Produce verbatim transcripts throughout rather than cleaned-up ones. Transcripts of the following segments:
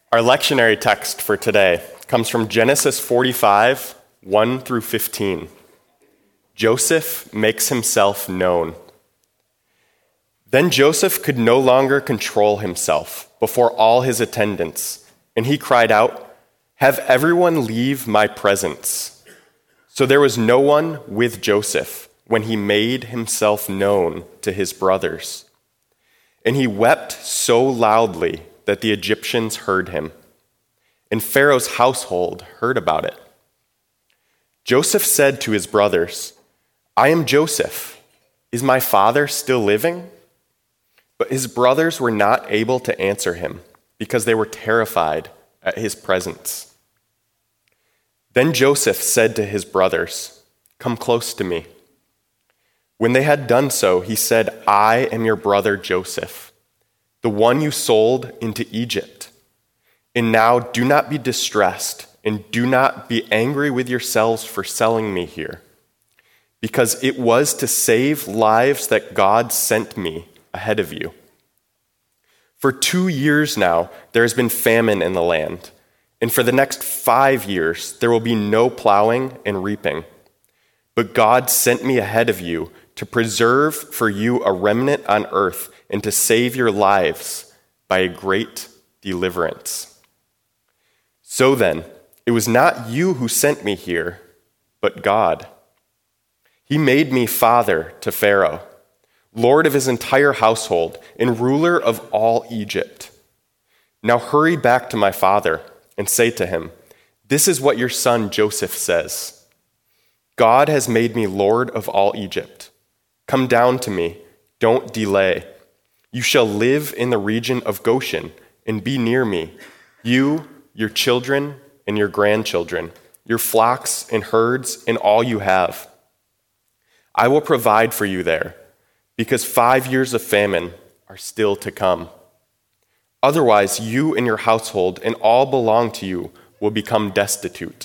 Our lectionary text for today comes from Genesis forty-five, one through fifteen. Joseph makes himself known. Then Joseph could no longer control himself before all his attendants, and he cried out, "Have everyone leave my presence." So there was no one with Joseph when he made himself known to his brothers. And he wept so loudly that the Egyptians heard him, and Pharaoh's household heard about it. Joseph said to his brothers, "I am Joseph. Is my father still living?" But his brothers were not able to answer him because they were terrified at his presence. Then Joseph said to his brothers, "Come close to me." When they had done so, he said, "I am your brother Joseph, the one you sold into Egypt. And now do not be distressed, and do not be angry with yourselves for selling me here, because it was to save lives that God sent me ahead of you. For two years now, there has been famine in the land, and for the next five years, there will be no plowing and reaping. But God sent me ahead of you to preserve for you a remnant on earth and to save your lives by a great deliverance. So then, it was not you who sent me here, but God. He made me father to Pharaoh, lord of his entire household, and ruler of all Egypt. Now hurry back to my father and say to him, 'This is what your son Joseph says. God has made me lord of all Egypt. Come down to me, don't delay. You shall live in the region of Goshen and be near me, you, your children, and your grandchildren, your flocks and herds, and all you have. I will provide for you there, because five years of famine are still to come. Otherwise, you and your household and all belong to you will become destitute.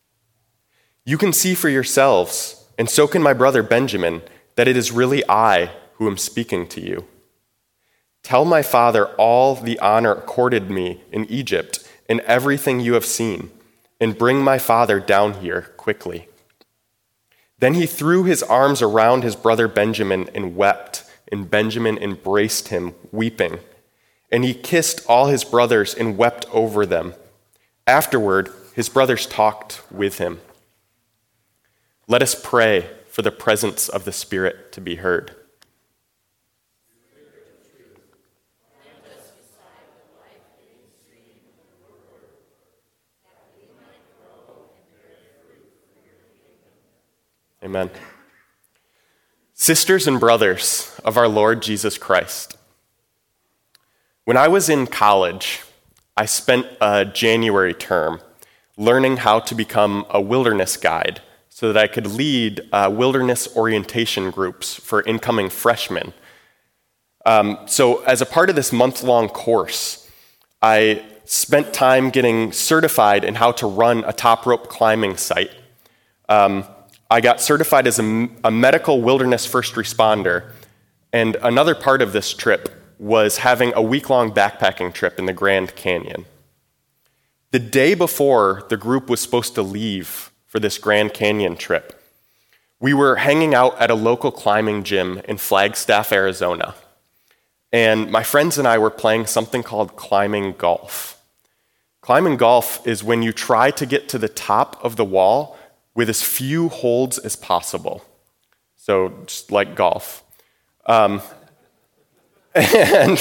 You can see for yourselves, and so can my brother Benjamin, that it is really I who am speaking to you. Tell my father all the honor accorded me in Egypt and everything you have seen, and bring my father down here quickly.' Then he threw his arms around his brother Benjamin and wept, and Benjamin embraced him, weeping. And he kissed all his brothers and wept over them. Afterward, his brothers talked with him. Let us pray for the presence of the Spirit to be heard. Amen. Sisters and brothers of our Lord Jesus Christ, when I was in college, I spent a January term learning how to become a wilderness guide so that I could lead uh, wilderness orientation groups for incoming freshmen. Um, so as a part of this month-long course, I spent time getting certified in how to run a top rope climbing site. Um, I got certified as a, a medical wilderness first responder, and another part of this trip was having a week-long backpacking trip in the Grand Canyon. The day before the group was supposed to leave for this Grand Canyon trip, we were hanging out at a local climbing gym in Flagstaff, Arizona, and my friends and I were playing something called climbing golf. Climbing golf is when you try to get to the top of the wall with as few holds as possible. So just like golf. Um, and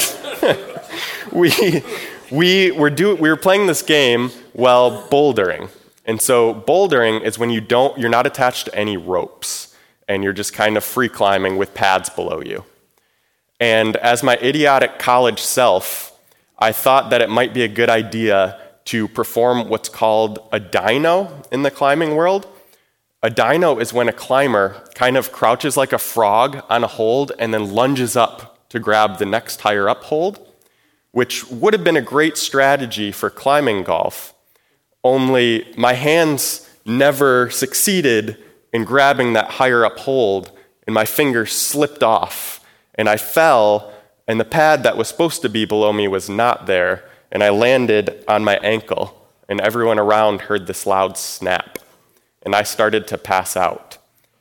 we we were do we were playing this game while bouldering. And so bouldering is when you don't you're not attached to any ropes and you're just kind of free climbing with pads below you. And as my idiotic college self, I thought that it might be a good idea to perform what's called a dyno in the climbing world. A dyno is when a climber kind of crouches like a frog on a hold and then lunges up to grab the next higher up hold, which would have been a great strategy for climbing golf, only my hands never succeeded in grabbing that higher up hold, and my fingers slipped off, and I fell, and the pad that was supposed to be below me was not there, and I landed on my ankle, and everyone around heard this loud snap, and I started to pass out.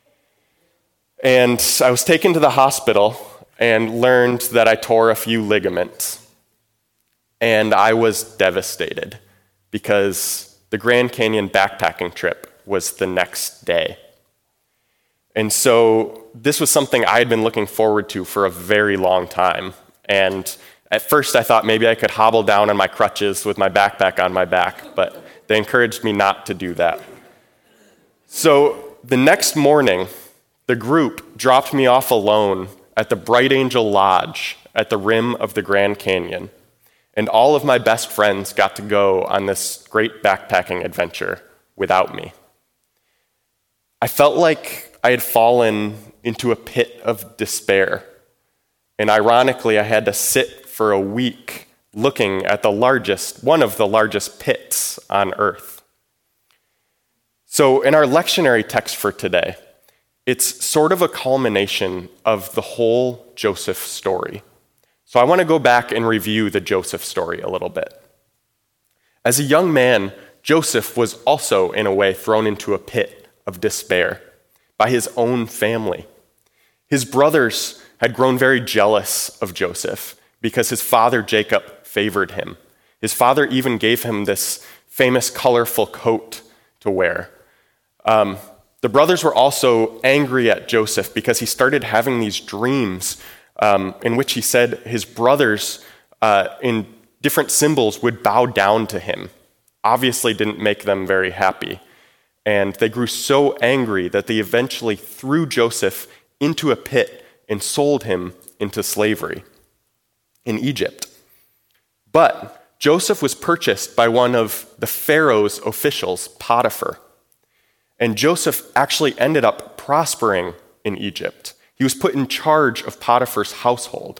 And I was taken to the hospital and learned that I tore a few ligaments, and I was devastated because the Grand Canyon backpacking trip was the next day. And so this was something I had been looking forward to for a very long time. And at first I thought maybe I could hobble down on my crutches with my backpack on my back, but they encouraged me not to do that. So the next morning, the group dropped me off alone at the Bright Angel Lodge at the rim of the Grand Canyon. And all of my best friends got to go on this great backpacking adventure without me. I felt like I had fallen into a pit of despair. And ironically, I had to sit for a week looking at the largest, one of the largest pits on earth. So in our lectionary text for today, it's sort of a culmination of the whole Joseph story. So I want to go back and review the Joseph story a little bit. As a young man, Joseph was also, in a way, thrown into a pit of despair by his own family. His brothers had grown very jealous of Joseph because his father Jacob favored him. His father even gave him this famous colorful coat to wear. Um, the brothers were also angry at Joseph because he started having these dreams Um, in which he said his brothers, uh, in different symbols, would bow down to him. Obviously didn't make them very happy. And they grew so angry that they eventually threw Joseph into a pit and sold him into slavery in Egypt. But Joseph was purchased by one of the Pharaoh's officials, Potiphar. And Joseph actually ended up prospering in Egypt. He was put in charge of Potiphar's household.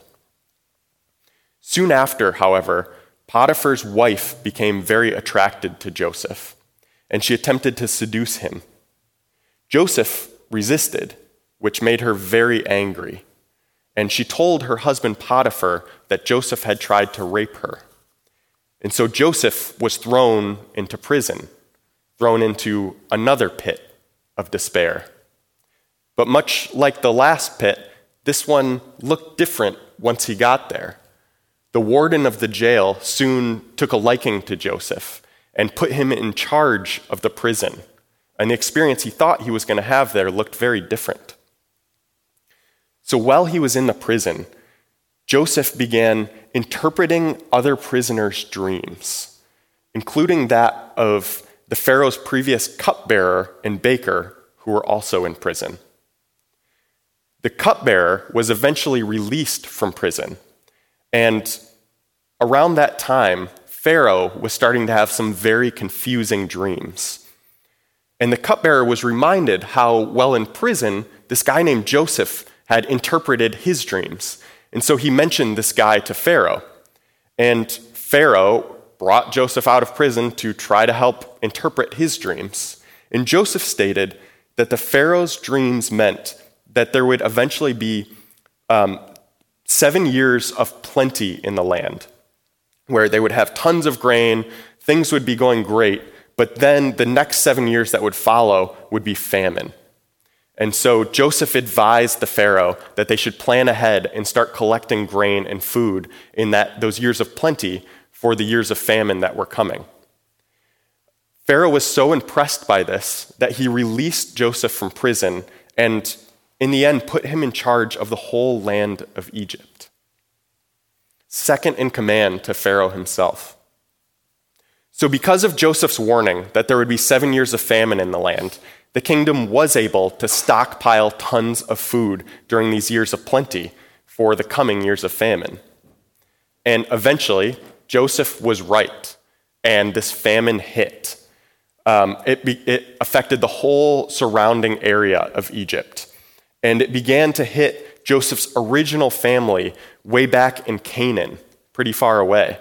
Soon after, however, Potiphar's wife became very attracted to Joseph, and she attempted to seduce him. Joseph resisted, which made her very angry, and she told her husband Potiphar that Joseph had tried to rape her. And so Joseph was thrown into prison, thrown into another pit of despair. But much like the last pit, this one looked different once he got there. The warden of the jail soon took a liking to Joseph and put him in charge of the prison. And the experience he thought he was going to have there looked very different. So while he was in the prison, Joseph began interpreting other prisoners' dreams, including that of the Pharaoh's previous cupbearer and baker, who were also in prison. The cupbearer was eventually released from prison, and around that time, Pharaoh was starting to have some very confusing dreams. And the cupbearer was reminded how, while in prison, this guy named Joseph had interpreted his dreams. And so he mentioned this guy to Pharaoh. And Pharaoh brought Joseph out of prison to try to help interpret his dreams. And Joseph stated that the Pharaoh's dreams meant that there would eventually be um, seven years of plenty in the land, where they would have tons of grain, things would be going great, but then the next seven years that would follow would be famine. And so Joseph advised the Pharaoh that they should plan ahead and start collecting grain and food in that those years of plenty for the years of famine that were coming. Pharaoh was so impressed by this that he released Joseph from prison and in the end put him in charge of the whole land of Egypt, second in command to Pharaoh himself. So because of Joseph's warning that there would be seven years of famine in the land, the kingdom was able to stockpile tons of food during these years of plenty for the coming years of famine. And eventually, Joseph was right, and this famine hit. Um, it, be, it affected the whole surrounding area of Egypt. And it began to hit Joseph's original family way back in Canaan, pretty far away.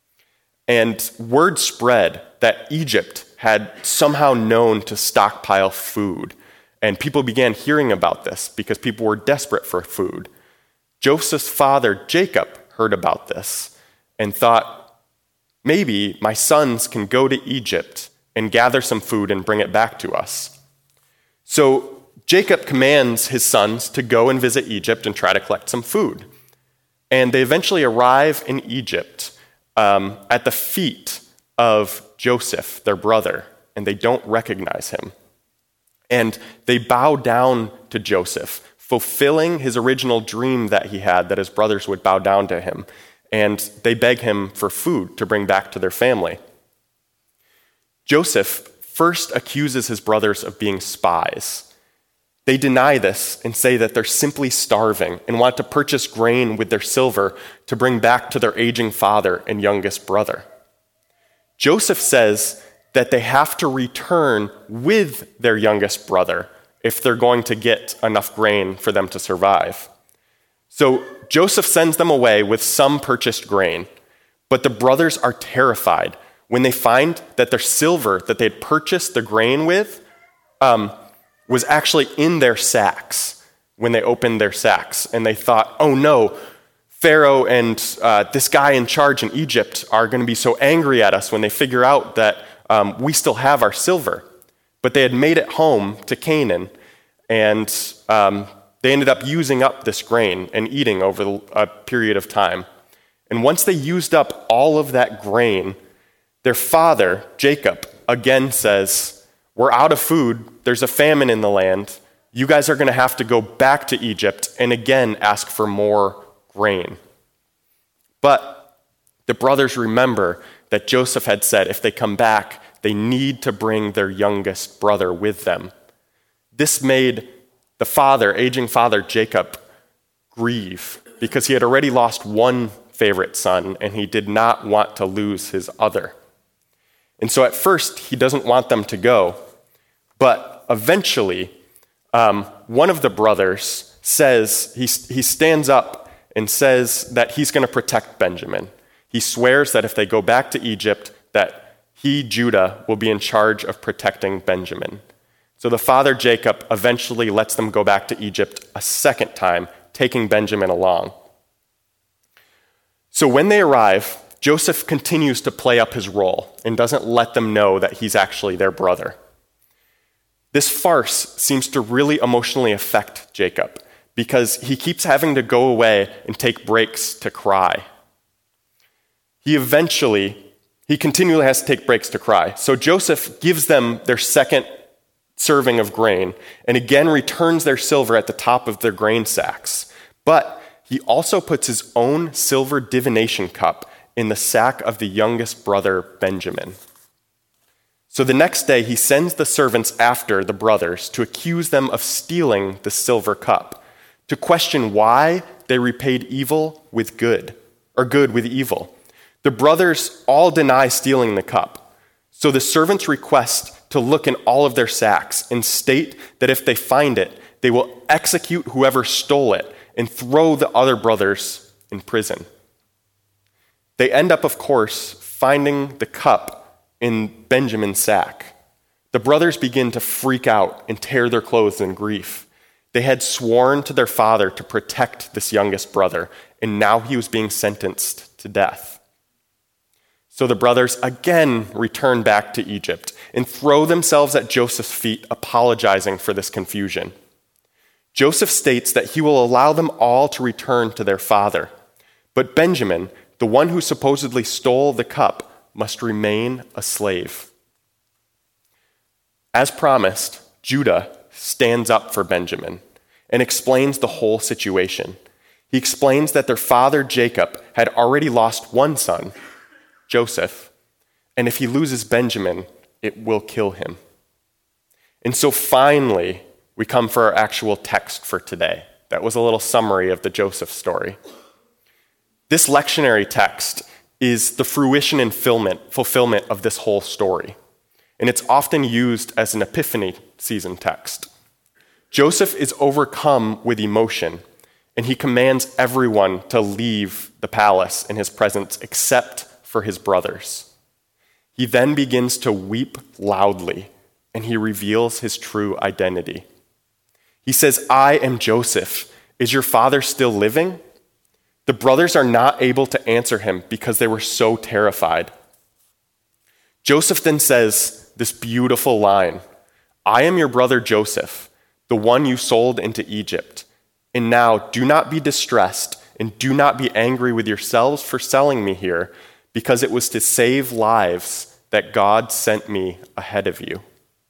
And word spread that Egypt had somehow known to stockpile food. And people began hearing about this because people were desperate for food. Joseph's father, Jacob, heard about this and thought, Maybe my sons can go to Egypt and gather some food and bring it back to us." So Jacob commands his sons to go and visit Egypt and try to collect some food. And they eventually arrive in Egypt um, at the feet of Joseph, their brother, and they don't recognize him. And they bow down to Joseph, fulfilling his original dream that he had, that his brothers would bow down to him. And they beg him for food to bring back to their family. Joseph first accuses his brothers of being spies. They deny this and say that they're simply starving and want to purchase grain with their silver to bring back to their aging father and youngest brother. Joseph says that they have to return with their youngest brother if they're going to get enough grain for them to survive. So Joseph sends them away with some purchased grain, but the brothers are terrified when they find that their silver that they'd purchased the grain with um, was actually in their sacks when they opened their sacks. And they thought, oh no, Pharaoh and uh, this guy in charge in Egypt are going to be so angry at us when they figure out that um, we still have our silver. But they had made it home to Canaan, and um, they ended up using up this grain and eating over a period of time. And once they used up all of that grain, their father, Jacob, again says, "We're out of food. There's a famine in the land. You guys are going to have to go back to Egypt and again ask for more grain." But the brothers remember that Joseph had said if they come back, they need to bring their youngest brother with them. This made the father, aging father Jacob, grieve because he had already lost one favorite son and he did not want to lose his other. And so at first, he doesn't want them to go. But eventually, um, one of the brothers says, he, he stands up and says that he's going to protect Benjamin. He swears that if they go back to Egypt, that he, Judah, will be in charge of protecting Benjamin. So the father, Jacob, eventually lets them go back to Egypt a second time, taking Benjamin along. So when they arrive, Joseph continues to play up his role and doesn't let them know that he's actually their brother. This farce seems to really emotionally affect Jacob because he keeps having to go away and take breaks to cry. He eventually, he continually has to take breaks to cry. So Joseph gives them their second serving of grain and again returns their silver at the top of their grain sacks. But he also puts his own silver divination cup in the sack of the youngest brother, Benjamin. So the next day, he sends the servants after the brothers to accuse them of stealing the silver cup, to question why they repaid evil with good, or good with evil. The brothers all deny stealing the cup. So the servants request to look in all of their sacks and state that if they find it, they will execute whoever stole it and throw the other brothers in prison. They end up, of course, finding the cup in Benjamin's sack. The brothers begin to freak out and tear their clothes in grief. They had sworn to their father to protect this youngest brother, and now he was being sentenced to death. So the brothers again return back to Egypt and throw themselves at Joseph's feet, apologizing for this confusion. Joseph states that he will allow them all to return to their father, but Benjamin, the one who supposedly stole the cup, must remain a slave. As promised, Judah stands up for Benjamin and explains the whole situation. He explains that their father Jacob had already lost one son, Joseph, and if he loses Benjamin, it will kill him. And so finally, we come for our actual text for today. That was a little summary of the Joseph story. This lectionary text is the fruition and fulfillment of this whole story, and it's often used as an Epiphany season text. Joseph is overcome with emotion, and he commands everyone to leave the palace in his presence except for his brothers. He then begins to weep loudly, and he reveals his true identity. He says, "I am Joseph. Is your father still living?" The brothers are not able to answer him because they were so terrified. Joseph then says this beautiful line, "I am your brother Joseph, the one you sold into Egypt. And now do not be distressed and do not be angry with yourselves for selling me here, because it was to save lives that God sent me ahead of you."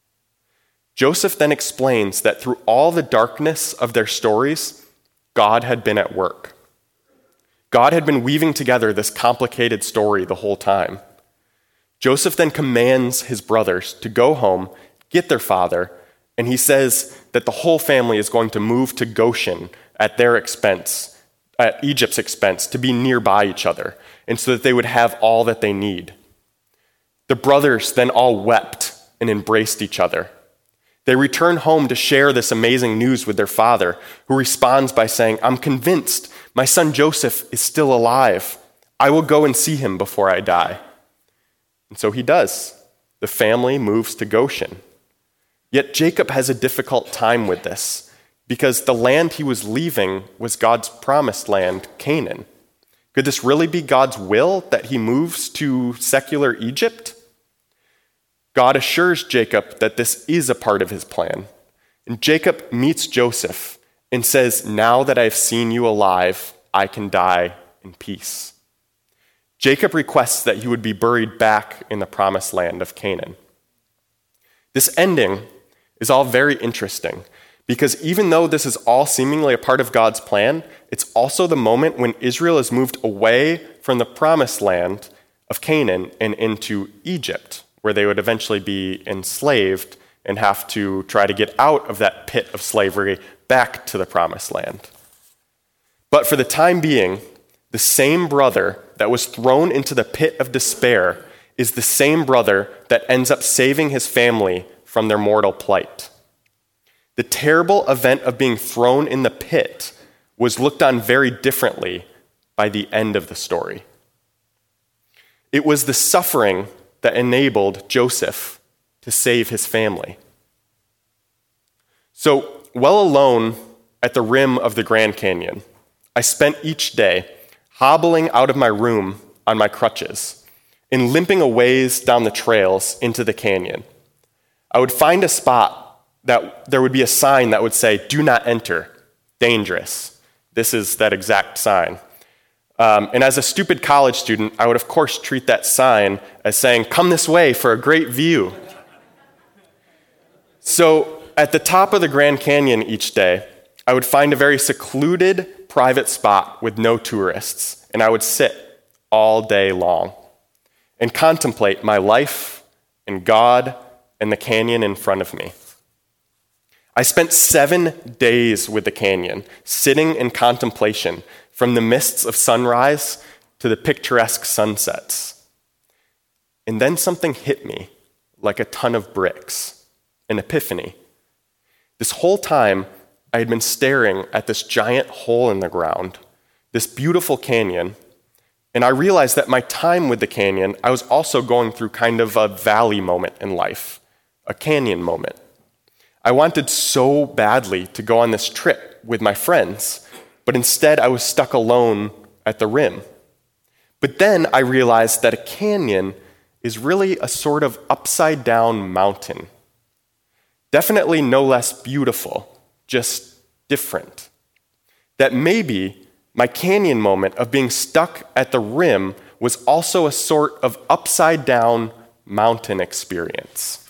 Joseph then explains that through all the darkness of their stories, God had been at work. God had been weaving together this complicated story the whole time. Joseph then commands his brothers to go home, get their father, and he says that the whole family is going to move to Goshen at their expense, at Egypt's expense, to be nearby each other, and so that they would have all that they need. The brothers then all wept and embraced each other. They return home to share this amazing news with their father, who responds by saying, "I'm convinced my son Joseph is still alive. I will go and see him before I die." And so he does. The family moves to Goshen. Yet Jacob has a difficult time with this, because the land he was leaving was God's promised land, Canaan. Could this really be God's will, that he moves to secular Egypt? God assures Jacob that this is a part of his plan. And Jacob meets Joseph and says, "Now that I've seen you alive, I can die in peace." Jacob requests that he would be buried back in the promised land of Canaan. This ending is all very interesting, because even though this is all seemingly a part of God's plan, it's also the moment when Israel is moved away from the promised land of Canaan and into Egypt, where they would eventually be enslaved and have to try to get out of that pit of slavery back to the promised land. But for the time being, the same brother that was thrown into the pit of despair is the same brother that ends up saving his family from their mortal plight. The terrible event of being thrown in the pit was looked on very differently by the end of the story. It was the suffering that enabled Joseph to save his family. So, well alone at the rim of the Grand Canyon, I spent each day hobbling out of my room on my crutches and limping a ways down the trails into the canyon. I would find a spot that there would be a sign that would say, "Do not enter, dangerous." This is that exact sign. Um, and as a stupid college student, I would of course treat that sign as saying, "Come this way for a great view." So at the top of the Grand Canyon each day, I would find a very secluded private spot with no tourists, and I would sit all day long and contemplate my life and God and the canyon in front of me. I spent seven days with the canyon, sitting in contemplation from the mists of sunrise to the picturesque sunsets. And then something hit me like a ton of bricks, an epiphany. This whole time, I had been staring at this giant hole in the ground, this beautiful canyon, and I realized that my time with the canyon, I was also going through kind of a valley moment in life, a canyon moment. I wanted so badly to go on this trip with my friends, but instead I was stuck alone at the rim. But then I realized that a canyon is really a sort of upside-down mountain. Definitely no less beautiful, just different. That maybe my canyon moment of being stuck at the rim was also a sort of upside-down mountain experience.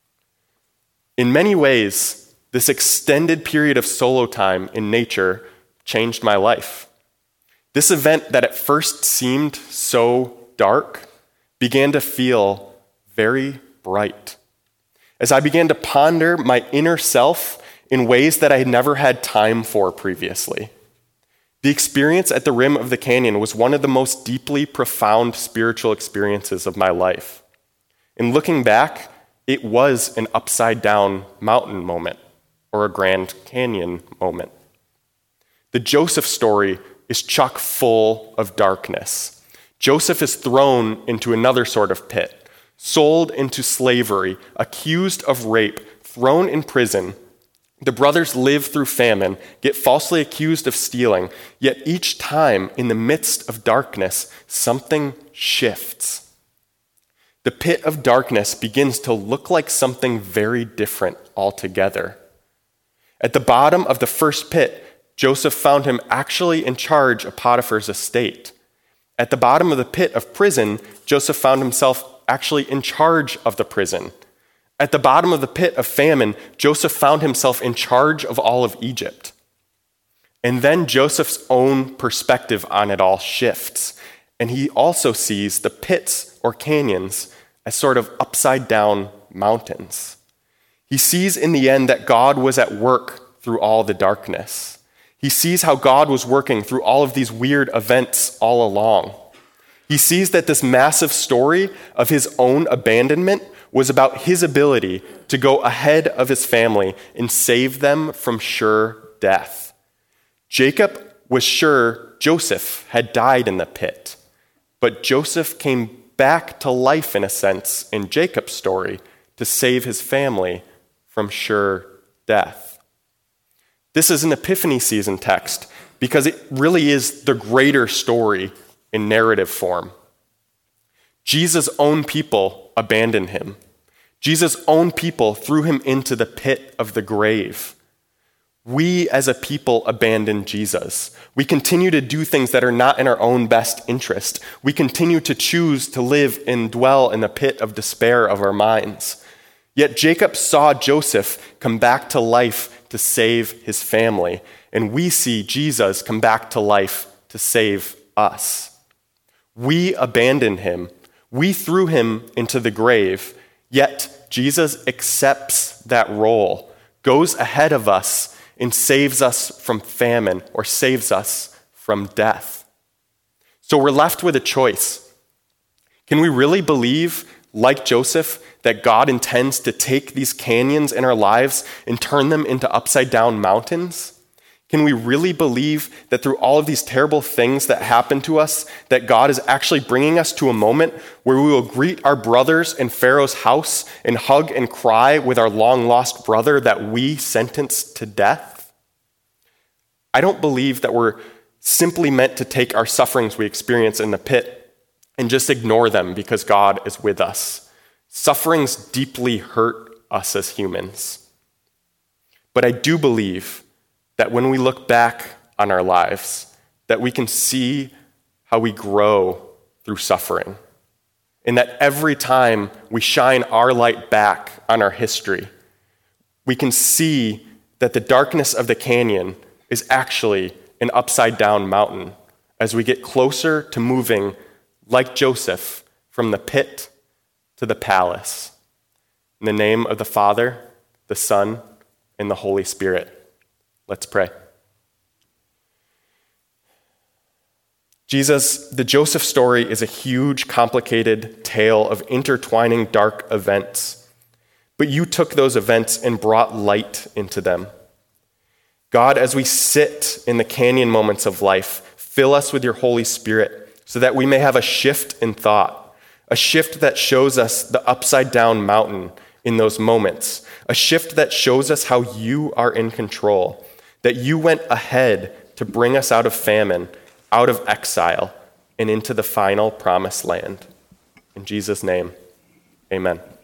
In many ways, this extended period of solo time in nature changed my life. This event that at first seemed so dark began to feel very bright. As I began to ponder my inner self in ways that I had never had time for previously. The experience at the rim of the canyon was one of the most deeply profound spiritual experiences of my life. In looking back, it was an upside-down mountain moment or a Grand Canyon moment. The Joseph story is chock full of darkness. Joseph is thrown into another sort of pit, sold into slavery, accused of rape, thrown in prison. The brothers live through famine, get falsely accused of stealing, yet each time in the midst of darkness, something shifts. the pit of darkness begins to look like something very different altogether. At the bottom of the first pit, Joseph found him actually in charge of Potiphar's estate. At the bottom of the pit of prison, Joseph found himself actually in charge of the prison. At the bottom of the pit of famine, Joseph found himself in charge of all of Egypt. And then Joseph's own perspective on it all shifts, and he also sees the pits or canyons as sort of upside down mountains. He sees in the end that God was at work through all the darkness. He sees how God was working through all of these weird events all along. He sees that this massive story of his own abandonment was about his ability to go ahead of his family and save them from sure death. Jacob was sure Joseph had died in the pit, but Joseph came back to life in a sense in Jacob's story to save his family from sure death. This is an Epiphany season text because it really is the greater story in narrative form. Jesus' own people abandoned him. Jesus' own people threw him into the pit of the grave. We as a people abandon Jesus. We continue to do things that are not in our own best interest. We continue to choose to live and dwell in the pit of despair of our minds. Yet Jacob saw Joseph come back to life to save his family, and we see Jesus come back to life to save us. We abandoned him. We threw him into the grave, yet Jesus accepts that role, goes ahead of us, and saves us from famine or saves us from death. So we're left with a choice. Can we really believe, like Joseph, that God intends to take these canyons in our lives and turn them into upside down mountains? Can we really believe that through all of these terrible things that happen to us, that God is actually bringing us to a moment where we will greet our brothers in Pharaoh's house and hug and cry with our long-lost brother that we sentenced to death? I don't believe that we're simply meant to take our sufferings we experience in the pit and just ignore them because God is with us. Sufferings deeply hurt us as humans. But I do believe that when we look back on our lives, that we can see how we grow through suffering. And that every time we shine our light back on our history, we can see that the darkness of the canyon is actually an upside down mountain as we get closer to moving, like Joseph, from the pit to the palace. In the name of the Father, the Son, and the Holy Spirit. Let's pray. Jesus, the Joseph story is a huge, complicated tale of intertwining dark events, but you took those events and brought light into them. God, as we sit in the canyon moments of life, fill us with your Holy Spirit so that we may have a shift in thought, a shift that shows us the upside down mountain in those moments, a shift that shows us how you are in control, that you went ahead to bring us out of famine, out of exile, and into the final promised land. In Jesus' name, amen.